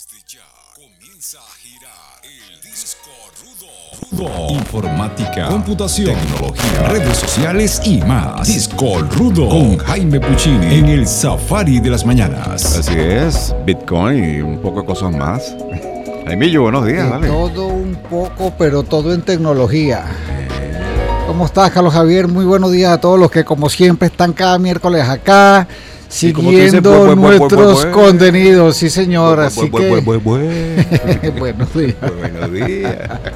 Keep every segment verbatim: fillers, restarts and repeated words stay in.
Desde ya comienza a girar el disco rudo. Rudo. Informática, computación, tecnología, redes sociales y más. Disco Rudo con Jaime Puccini en el Safari de las mañanas. Así es, Bitcoin y un poco de cosas más. Jaimillo, buenos días, de dale. Todo un poco, pero todo en tecnología. ¿Cómo estás, Carlos Javier? Muy buenos días a todos los que, como siempre, están cada miércoles acá, siguiendo dices, bue, bue, bue, nuestros bue, bue, contenidos. Sí, señor. Bue, Así bue, que... bue, bue, bue. Buenos días. Buenos días.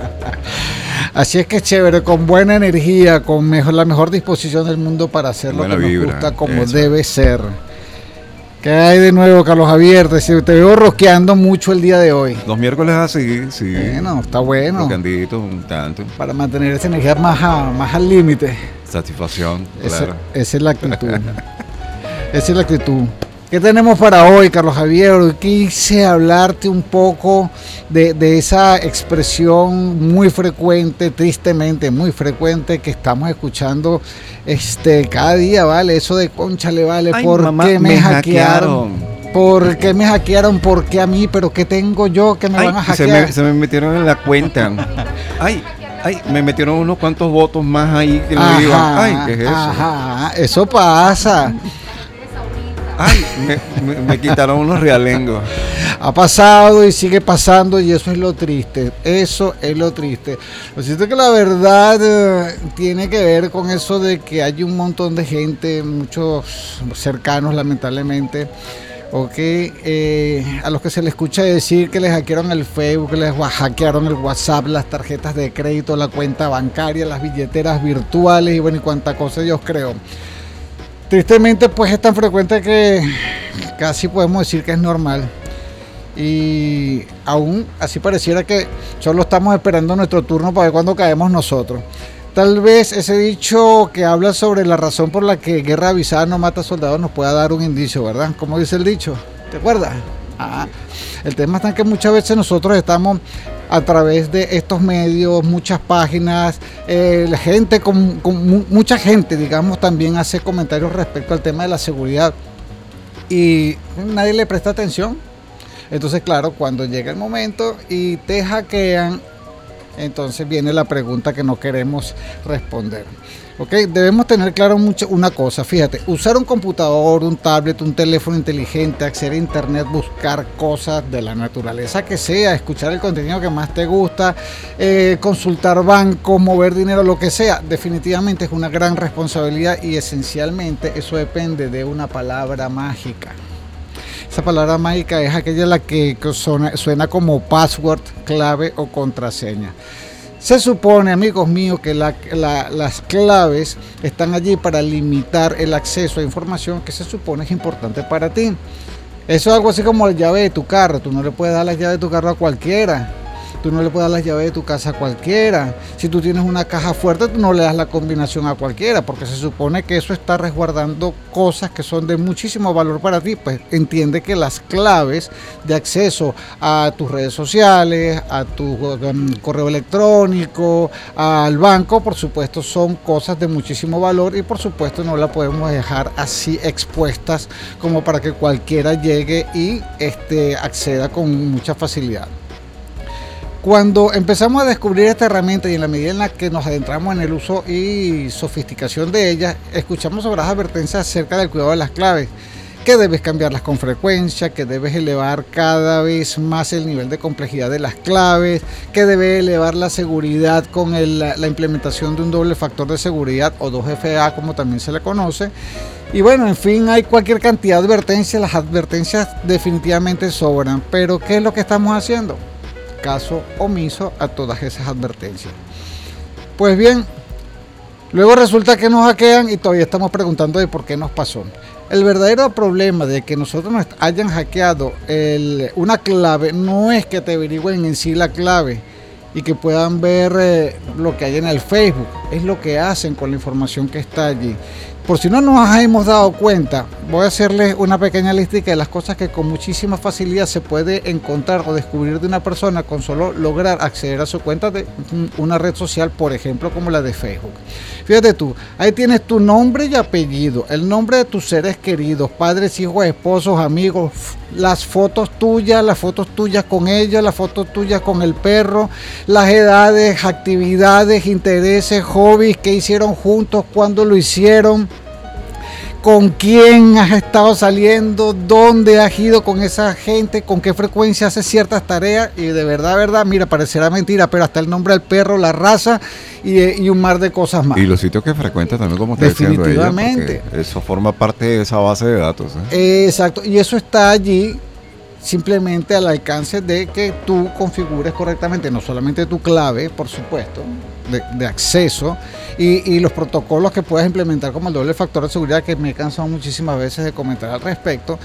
Así es que chévere, con buena energía, con mejor, la mejor disposición del mundo para hacer Buena lo que vibra, nos gusta como eso. debe ser. ¿Qué hay de nuevo, Carlos Javier? Te, te veo rosqueando mucho el día de hoy. Los miércoles así, sí. Bueno, está bueno. Rocandito, un tanto. Para mantener esa energía más, a, más al límite. Satisfacción, Esa, claro. esa es la actitud. Esa es la actitud. ¿Qué tenemos para hoy, Carlos Javier? Hoy quise hablarte un poco de, de esa expresión muy frecuente, tristemente muy frecuente, que estamos escuchando este, cada día, ¿vale? Eso de cónchale, ¿vale? Ay, ¿Por mamá, qué me, me hackearon? hackearon. ¿Por qué me hackearon? ¿Por qué a mí? ¿Pero qué tengo yo que me Ay, van a se hackear? me, se me metieron en la cuenta. Ay, ay, me metieron unos cuantos votos más ahí que no iban. Ay, ¿qué es eso? Ajá, eso pasa. Ay, me, me, me quitaron unos realengos. Ha pasado y sigue pasando, y eso es lo triste. Eso es lo triste. Lo cierto es que la verdad eh, tiene que ver con eso de que hay un montón de gente, muchos cercanos lamentablemente, o que eh, a los que se les escucha decir que les hackearon el Facebook, que les hackearon el WhatsApp, las tarjetas de crédito, la cuenta bancaria, las billeteras virtuales y bueno, y cuánta cosa Dios creó. Tristemente, pues es tan frecuente que casi podemos decir que es normal. Y aún así pareciera que solo estamos esperando nuestro turno para ver cuándo caemos nosotros. Tal vez ese dicho que habla sobre la razón por la que guerra avisada no mata soldados nos pueda dar un indicio, ¿verdad? ¿Cómo dice el dicho? ¿Te acuerdas? Ah, el tema está en que muchas veces nosotros estamos a través de estos medios, muchas páginas, eh, la gente con, con mu mucha gente, digamos, también hace comentarios respecto al tema de la seguridad y nadie le presta atención. Entonces, claro, cuando llega el momento y te hackean, entonces viene la pregunta que no queremos responder. ¿Ok? Debemos tener claro mucho una cosa, fíjate, usar un computador, un tablet, un teléfono inteligente, acceder a internet, buscar cosas de la naturaleza que sea, escuchar el contenido que más te gusta, eh, consultar bancos, mover dinero, lo que sea, definitivamente es una gran responsabilidad y esencialmente eso depende de una palabra mágica. Esa palabra mágica es aquella la que suena, suena como password, clave o contraseña. Se supone, amigos míos, que la, la, las claves están allí para limitar el acceso a información que se supone es importante para ti. Eso es algo así como la llave de tu carro. Tú no le puedes dar la llave de tu carro a cualquiera. Tú no le puedes dar las llaves de tu casa a cualquiera. Si tú tienes una caja fuerte, tú no le das la combinación a cualquiera, porque se supone que eso está resguardando cosas que son de muchísimo valor para ti. Pues entiende que las claves de acceso a tus redes sociales, a tu um, correo electrónico, al banco, por supuesto, son cosas de muchísimo valor y por supuesto no la podemos dejar así expuestas como para que cualquiera llegue y este, acceda con mucha facilidad. Cuando empezamos a descubrir esta herramienta y en la medida en la que nos adentramos en el uso y sofisticación de ella, escuchamos sobre las advertencias acerca del cuidado de las claves, que debes cambiarlas con frecuencia, que debes elevar cada vez más el nivel de complejidad de las claves, que debes elevar la seguridad con el, la implementación de un doble factor de seguridad o dos F A como también se le conoce. Y bueno, en fin, hay cualquier cantidad de advertencias, las advertencias definitivamente sobran, pero ¿qué es lo que estamos haciendo? Caso omiso a todas esas advertencias. Pues bien, luego resulta que nos hackean y todavía estamos preguntando de por qué nos pasó. El verdadero problema de que nosotros nos hayan hackeado el, una clave no es que te averigüen en sí la clave y que puedan ver eh, lo que hay en el Facebook. es lo que hacen con la información que está allí. Por si no nos hemos dado cuenta, voy a hacerles una pequeña lista de las cosas que con muchísima facilidad se puede encontrar o descubrir de una persona con solo lograr acceder a su cuenta de una red social, por ejemplo, como la de Facebook. Fíjate tú, ahí tienes tu nombre y apellido, el nombre de tus seres queridos, padres, hijos, esposos, amigos, las fotos tuyas, las fotos tuyas con ella, las fotos tuyas con el perro, las edades, actividades, intereses, hobbies que hicieron juntos, cuándo lo hicieron, con quién has estado saliendo, dónde has ido con esa gente, con qué frecuencia haces ciertas tareas. Y de verdad, verdad, mira, parecerá mentira, pero hasta el nombre del perro, la raza y, y un mar de cosas más. Y los sitios que frecuentas también, como está diciendo ella, definitivamente. Eso forma parte de esa base de datos, ¿eh? Exacto, y eso está allí simplemente al alcance de que tú configures correctamente, no solamente tu clave, por supuesto, de, de acceso, y, y los protocolos que puedas implementar como el doble factor de seguridad, que me he cansado muchísimas veces de comentar al respecto,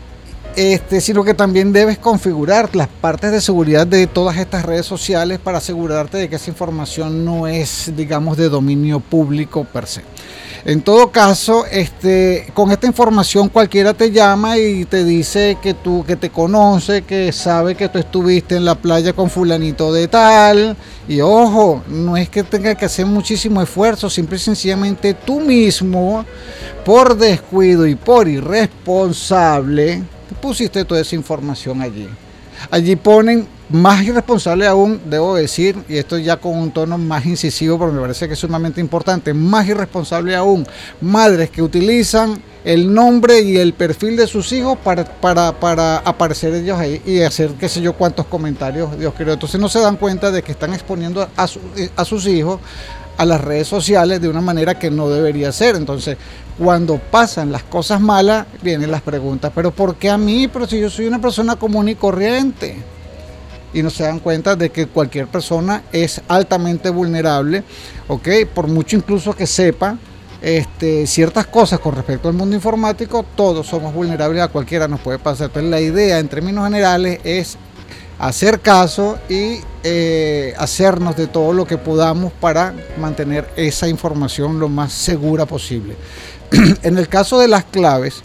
este, sino que también debes configurar las partes de seguridad de todas estas redes sociales para asegurarte de que esa información no es, digamos, de dominio público per se. En todo caso, este, con esta información cualquiera te llama y te dice que tú, que te conoce, que sabe que tú estuviste en la playa con fulanito de tal. Y ojo, no es que tenga que hacer muchísimo esfuerzo, simple y sencillamente tú mismo, por descuido y por irresponsable, pusiste toda esa información allí. Allí ponen, más irresponsable aún, debo decir, y esto ya con un tono más incisivo, porque me parece que es sumamente importante, más irresponsable aún, madres que utilizan el nombre y el perfil de sus hijos para, para, para aparecer ellos ahí y hacer qué sé yo cuántos comentarios, Dios quiero. Entonces no se dan cuenta de que están exponiendo a, su, a sus hijos a las redes sociales de una manera que no debería ser. Entonces, cuando pasan las cosas malas, vienen las preguntas, ¿pero por qué a mí? Pero si yo soy una persona común y corriente. Y no se dan cuenta de que cualquier persona es altamente vulnerable, ¿ok? Por mucho incluso que sepa este, ciertas cosas con respecto al mundo informático, todos somos vulnerables, a cualquiera nos puede pasar. Entonces la idea en términos generales es hacer caso y eh, hacernos de todo lo que podamos para mantener esa información lo más segura posible. En el caso de las claves,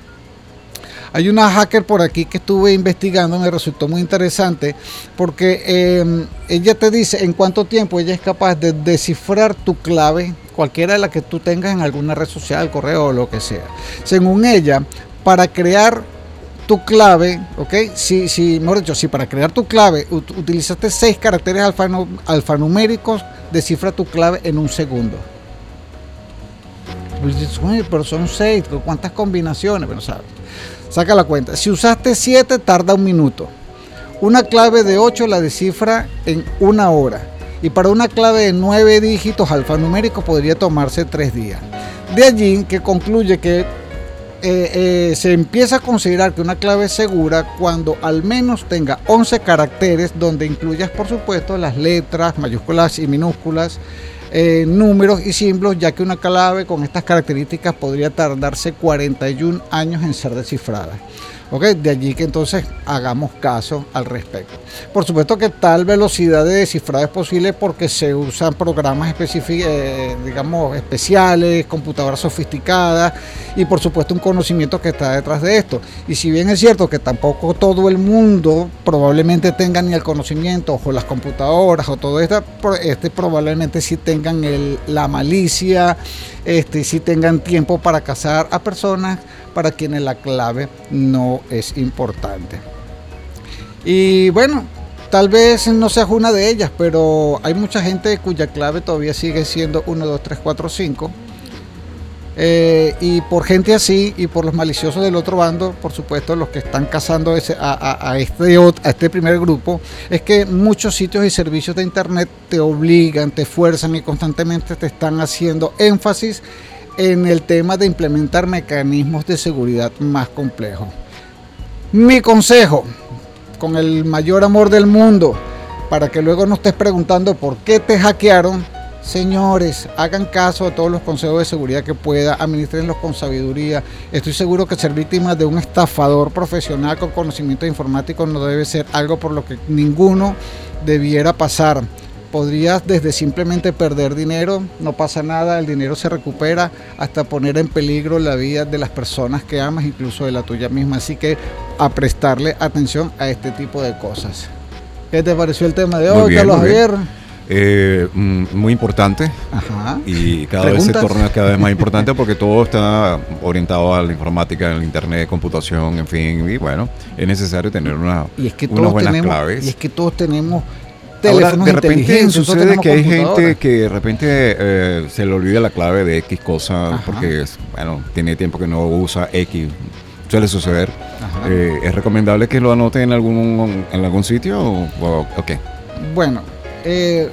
hay una hacker por aquí que estuve investigando, me resultó muy interesante porque eh, ella te dice en cuánto tiempo ella es capaz de descifrar tu clave, cualquiera de la que tú tengas en alguna red social, correo o lo que sea. Según ella, para crear tu clave, ok, si, si, mejor dicho, si para crear tu clave ut utilizaste seis caracteres alfanu alfanuméricos, descifra tu clave en un segundo. Pero son seis, ¿cuántas combinaciones? Pero sabes, saca la cuenta. Si usaste siete, tarda un minuto. Una clave de ocho la descifra en una hora. Y para una clave de nueve dígitos alfanuméricos podría tomarse tres días. De allí que concluye que eh, eh, se empieza a considerar que una clave es segura cuando al menos tenga once caracteres, donde incluyas, por supuesto, las letras, mayúsculas y minúsculas, Eh, números y símbolos, ya que una clave con estas características podría tardarse cuarenta y un años en ser descifrada. ¿Okay? De allí que entonces hagamos caso al respecto. Por supuesto que tal velocidad de descifrado es posible porque se usan programas específicos, eh, digamos, especiales, computadoras sofisticadas y por supuesto un conocimiento que está detrás de esto. Y si bien es cierto que tampoco todo el mundo probablemente tenga ni el conocimiento o las computadoras o todo esto, este probablemente sí tengan el, la malicia, este, sí tengan tiempo para cazar a personas para quienes la clave no es importante. Y bueno, tal vez no seas una de ellas, pero hay mucha gente cuya clave todavía sigue siendo uno, dos, tres, cuatro, cinco. Eh, y por gente así y por los maliciosos del otro bando, por supuesto los que están cazando ese, a, a, a, este, a este primer grupo, es que muchos sitios y servicios de internet te obligan, te fuerzan y constantemente te están haciendo énfasis en el tema de implementar mecanismos de seguridad más complejos. Mi consejo, con el mayor amor del mundo, para que luego no estés preguntando por qué te hackearon, señores, hagan caso a todos los consejos de seguridad que pueda, administrenlos con sabiduría. Estoy seguro que ser víctima de un estafador profesional con conocimiento informático no debe ser algo por lo que ninguno debiera pasar. podrías desde simplemente perder dinero, no pasa nada, el dinero se recupera, hasta poner en peligro la vida de las personas que amas, incluso de la tuya misma. Así que a prestarle atención a este tipo de cosas. ¿Qué te pareció el tema de Muy hoy, bien, Carlos muy bien. Javier? Eh, mm, muy importante. Ajá. Y cada vez se ¿Preguntas? torna cada vez más importante porque todo está orientado a la informática, al internet, computación, en fin. Y bueno, es necesario tener una, Y es que unas todos buenas tenemos, claves. y es que todos tenemos Ahora, teléfonos de repente inteligentes, todos sucede tenemos que hay computadoras. gente que de repente eh, se le olvida la clave de X cosa Ajá. porque es, bueno, tiene tiempo que no usa X. Suele suceder. Ajá. Eh, ¿Es recomendable que lo anote en algún en algún sitio? O, o- ok. Bueno, eh,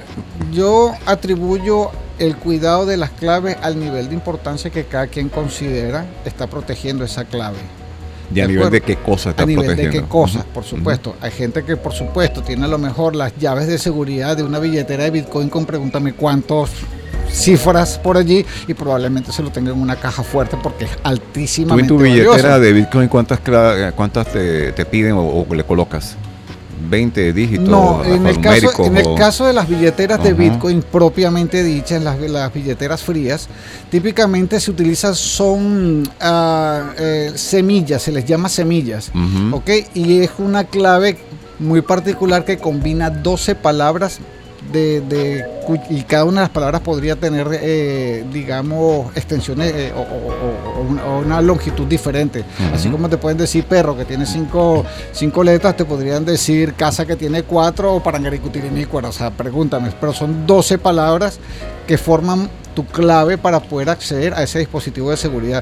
yo atribuyo el cuidado de las claves al nivel de importancia que cada quien considera está protegiendo esa clave. ¿Y a De nivel acuerdo. de qué cosa está A nivel protegiendo? de qué cosas, Ujú. por supuesto. Hay gente que, por supuesto, tiene a lo mejor las llaves de seguridad de una billetera de Bitcoin con pregúntame cuántos cifras por allí, y probablemente se lo tenga en una caja fuerte porque es Tú en altísimamente tu billetera valiosa. de Bitcoin, ¿cuántas, cla- cuántas te, te piden o, o le colocas? ¿veinte dígitos? No, en el, caso, alfanuméricos en el o- caso de las billeteras de Ajá. Bitcoin propiamente dichas, las, las billeteras frías, típicamente se utilizan, son ah, eh, semillas, se les llama semillas, Ujú. ¿ok? Y es una clave muy particular que combina doce palabras de, de cu- y cada una de las palabras podría tener, eh, digamos, extensiones eh, o, o- o una, o una longitud diferente. Ujú. Así como te pueden decir perro que tiene cinco, cinco letras, te podrían decir casa que tiene cuatro o parangaricutirimícuara. O sea, pregúntame, pero son doce palabras que forman tu clave para poder acceder a ese dispositivo de seguridad.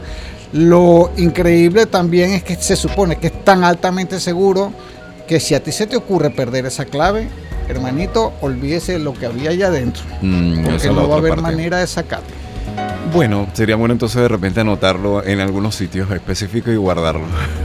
Lo increíble también es que se supone que es tan altamente seguro que si a ti se te ocurre perder esa clave, hermanito, olvídese lo que había allá adentro, Mm, esa porque es la no va a otra haber parte. manera de sacarlo. Bueno, sería bueno entonces de repente anotarlo en algunos sitios específicos y guardarlo.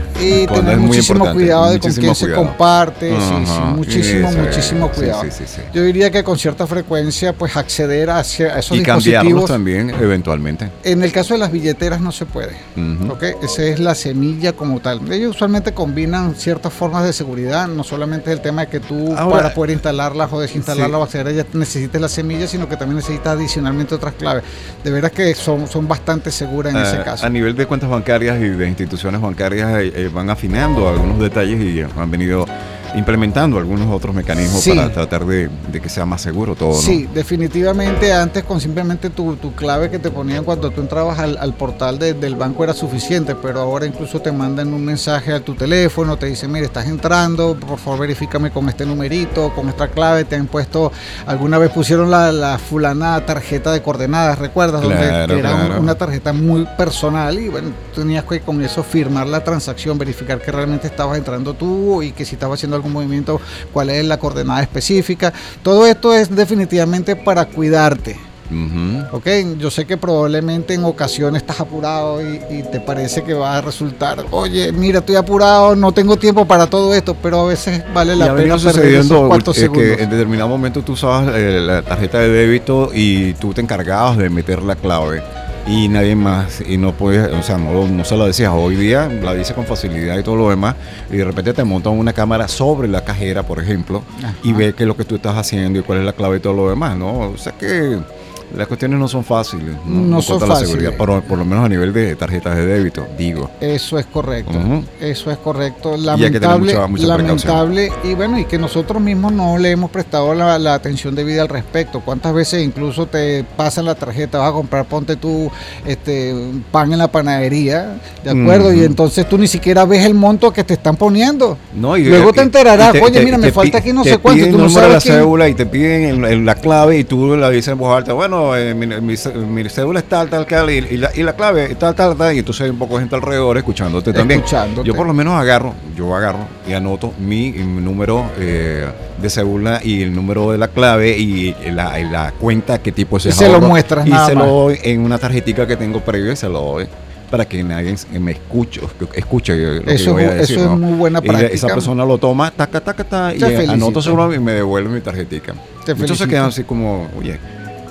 Y Cuando tener es muy muchísimo importante, cuidado de con muchísimo quién se cuidado. comparte, sí, sí, Ajá, muchísimo, eso es, muchísimo sí, cuidado. sí, sí, sí. Yo diría que con cierta frecuencia, pues acceder a, hacia- a esos Y cambiarlos dispositivos. también eventualmente. En el caso de las billeteras no se puede. Ujú. ¿Ok? Esa es la semilla como tal. Ellos usualmente combinan ciertas formas de seguridad, no solamente el tema de que tú Ahora, para poder instalarlas o desinstalarlas sí. o acceder a ellas necesites la semilla, sino que también necesitas adicionalmente otras claves. De veras que son, son bastante seguras en ese Ah, caso. a nivel de cuentas bancarias y de instituciones bancarias eh, eh, van afinando algunos detalles y han venido implementando algunos otros mecanismos Sí. para tratar de, de que sea más seguro todo, ¿no? Sí, definitivamente antes con simplemente tu, tu clave que te ponían cuando tú entrabas al, al portal de- del banco era suficiente, pero ahora incluso te mandan un mensaje a tu teléfono, te dicen, mire, estás entrando, por favor verifícame con este numerito, con esta clave, te han puesto, alguna vez pusieron la, la fulana tarjeta de coordenadas, ¿recuerdas? Donde Claro, que era un- claro. una tarjeta muy personal y bueno, tenías que con eso firmar la transacción, verificar que realmente estabas entrando tú y que si estabas haciendo algún movimiento, cuál es la coordenada específica. Todo esto es definitivamente para cuidarte. Ujú. Ok, yo sé que probablemente en ocasiones estás apurado y, y te parece que va a resultar, oye, mira, estoy apurado, no tengo tiempo para todo esto, pero a veces vale Y la ha pena venido perder sucediendo esos cuantos eh, segundos. que en determinado momento tú usabas eh, la tarjeta de débito y tú te encargabas de meter la clave y nadie más, y no puedes, o sea, no, no se la decías. Hoy día la dices con facilidad y todo lo demás, y de repente te montan una cámara sobre la cajera, por ejemplo, Ajá. y ve qué es lo que tú estás haciendo y cuál es la clave y todo lo demás, ¿no? O sea que las cuestiones no son fáciles, no, No En son cuanto a la fáciles. seguridad, por, por lo menos a nivel de tarjetas de débito, digo. Eso es correcto, Ujú. eso es correcto. Y hay que tener Lamentable, mucha- mucha lamentable y bueno, y que nosotros mismos no le hemos prestado la, la atención debida al respecto. ¿Cuántas veces incluso te pasan la tarjeta, vas a comprar, ponte tú este un pan en la panadería, ¿de acuerdo? Ujú. Y entonces tú ni siquiera ves el monto que te están poniendo. No, y- Luego te y- enterarás, y te- oye, te- mira, me te falta pi- aquí no te sé cuánto, y piden tú no el número de la sabes quién. cédula y te piden el- el- la clave y tú la dices en voz alta, bueno, eh, mi, mi cé- mi cédula es tal, tal, tal, y, y la, y la clave es tal, tal, tal, y entonces hay un poco de gente alrededor escuchándote también. Escuchándote. Yo por lo menos agarro, yo agarro y anoto mi, mi número eh, de cédula y el número de la clave y la, y la cuenta, qué tipo es Y ese se lo ahorro, muestras y nada se más. lo doy en una tarjetita que tengo previa y se lo doy para que nadie me escuche, escuche lo que Eso yo voy es- a decir, eso es ¿no? muy buena Y la- práctica. esa persona lo toma, taca, taca, taca, y Te eh, felicito. anoto seguro y me devuelve mi tarjetica. Te Entonces felicito. quedan así como, oye,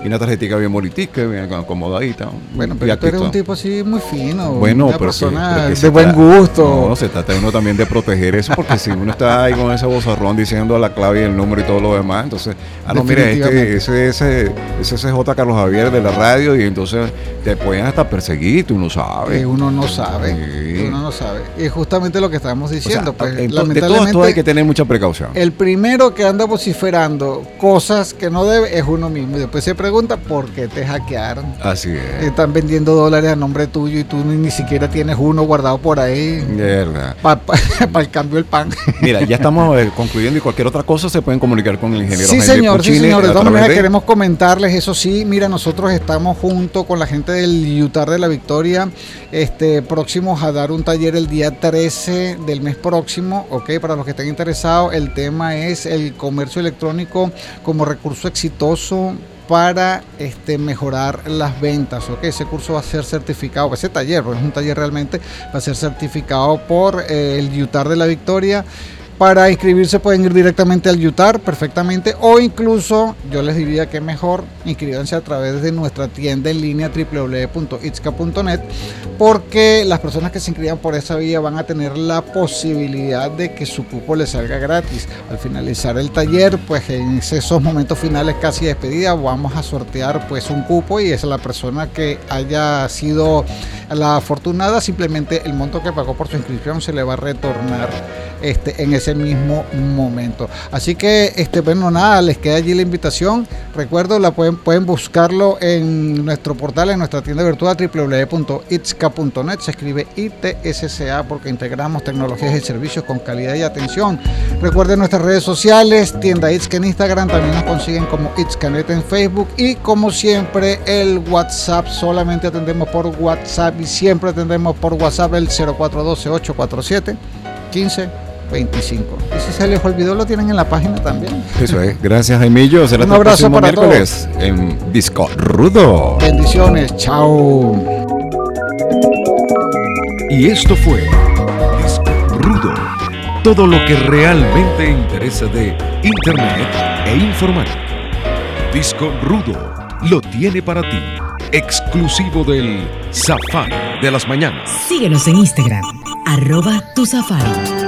Y una tarjetita bien bonitica, bien acomodadita. Bueno, pero tú eres un tipo así muy fino. Bueno, una pero persona que, pero que de buen trata, gusto. No, se trata uno también de proteger eso, porque si uno está ahí con ese bozarrón diciendo la clave y el número y todo lo demás, entonces, ah, no, mira, este, ese, ese, ese C J Carlos Javier de la radio, y entonces te pueden hasta perseguir, tú no sabes. Que uno no sabe, sí. uno no sabe. Y es justamente lo que estamos diciendo. O sea, pues, en, lamentablemente, de todo esto hay que tener mucha precaución. El primero que anda vociferando cosas que no debe es uno mismo. Y después se pregunta por qué te hackearon. Así es. Están vendiendo dólares a nombre tuyo y tú ni, ni siquiera tienes uno guardado por ahí. De verdad. Para pa, pa el cambio del pan. Mira, ya estamos eh, concluyendo, y cualquier otra cosa se pueden comunicar con el ingeniero. Sí, Jaime señor, Puccini, sí, señor. De todas maneras de... queremos comentarles, eso sí, mira, nosotros estamos junto con la gente del Yutar de la Victoria, este, próximos a dar un taller el día trece del mes próximo, ok, para los que estén interesados. El tema es el comercio electrónico como recurso exitoso para este, mejorar las ventas. Okay, ese curso va a ser certificado, ese taller, porque es un taller realmente, va a ser certificado por eh, el Yutar de la Victoria. Para inscribirse pueden ir directamente al Yutar perfectamente, o incluso yo les diría que mejor inscríbanse a través de nuestra tienda en línea doble u doble u doble u punto itzca punto net, porque las personas que se inscriban por esa vía van a tener la posibilidad de que su cupo les salga gratis. Al finalizar el taller, pues en esos momentos finales casi de despedida, vamos a sortear pues un cupo, y es la persona que haya sido la afortunada, simplemente el monto que pagó por su inscripción se le va a retornar este, en ese mismo momento. Así que este, bueno, nada, les queda allí la invitación. Recuerdo, la pueden, pueden buscarlo en nuestro portal, en nuestra tienda virtual doble u doble u doble u punto itzca punto net. Se escribe I T S C A porque integramos tecnologías y servicios con calidad y atención. Recuerden nuestras redes sociales, tienda Itzca en Instagram, también nos consiguen como Itzcanet en Facebook, y como siempre el WhatsApp, solamente atendemos por WhatsApp y siempre atendemos por WhatsApp el cero cuatro uno dos, ocho cuatro siete, uno cinco veinticinco. Y si se les olvidó, lo tienen en la página también. Eso es. Gracias, Jaimillo. Será un abrazo para miércoles todos en Disco Rudo. Bendiciones. Chao. Y esto fue Disco Rudo. Todo lo que realmente interesa de Internet e informática. Disco Rudo lo tiene para ti, exclusivo del Safari de las mañanas. Síguenos en Instagram, arroba tu Safari.